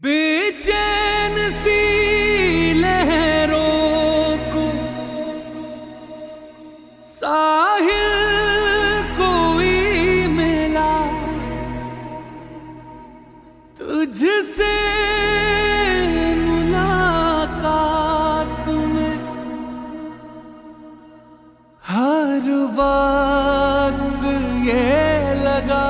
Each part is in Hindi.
बेचैन सी लहरों को साहिल कोई मिला, तुझसे मुलाकात में हर वक्त ये लगा।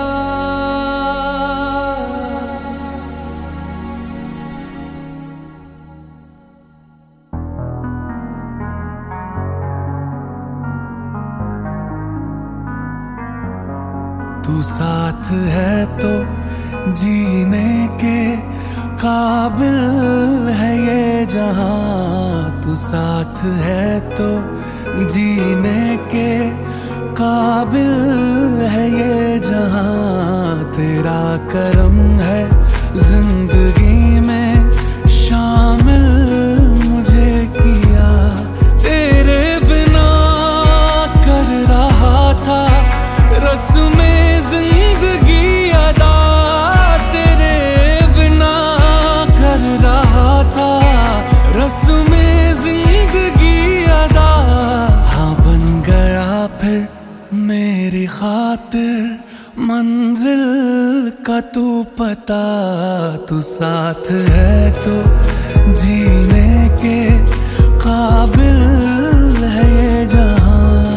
तू साथ है तो जीने के काबिल है ये जहां, तू साथ है तो जीने के काबिल है ये जहां। तेरा करम है जिंदगी में शामिल मुझे किया, तेरे बिना कर रहा था रस्में जिंदगी अदा, तेरे बिना कर रहा था रस्में जिंदगी अदा। हाँ बन गया फिर मेरी खातिर मंजिल का तू पता, तू साथ है तो जीने के काबिल है ये जहां।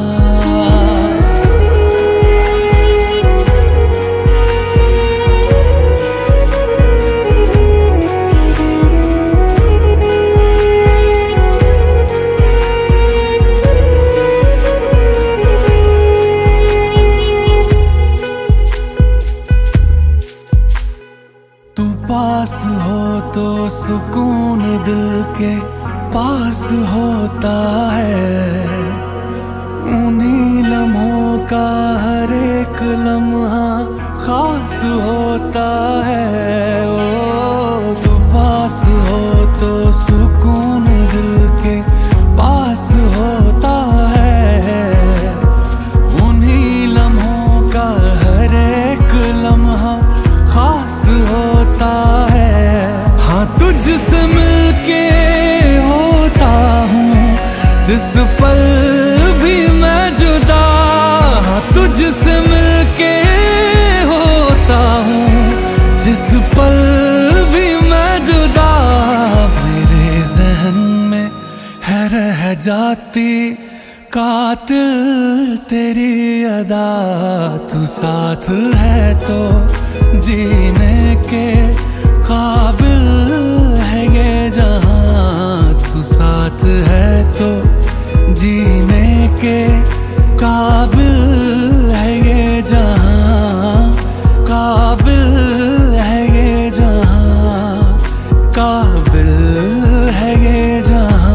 पास हो तो सुकून दिल के पास होता है, उन्हीं लम्हों का हर एक लम्हा खास होता है। ओ तू पास हो तो सुकून दिल के पास होता है, उन्हीं लम्हों का हर एक लम्हा खास होता है। हाँ तुझसे मिलके होता हूँ जिस पल भी मैं जुदा, हाँ तुझसे मिलके होता हूँ जिस पल भी मैं जुदा। मेरे जहन में है रह जाती कातिल तेरी अदा, तू साथ है तो जीने के काबिल है ये जहां, तू साथ है तो जीने के काबिल है ये जहां, काबिल है ये जहां, काबिल है ये जहां।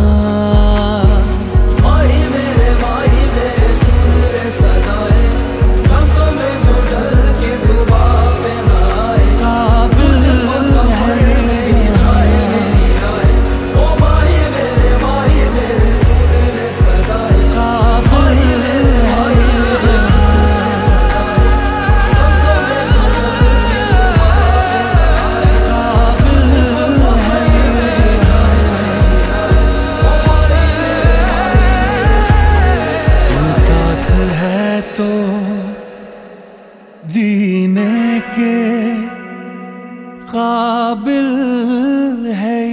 तो जीने के काबिल है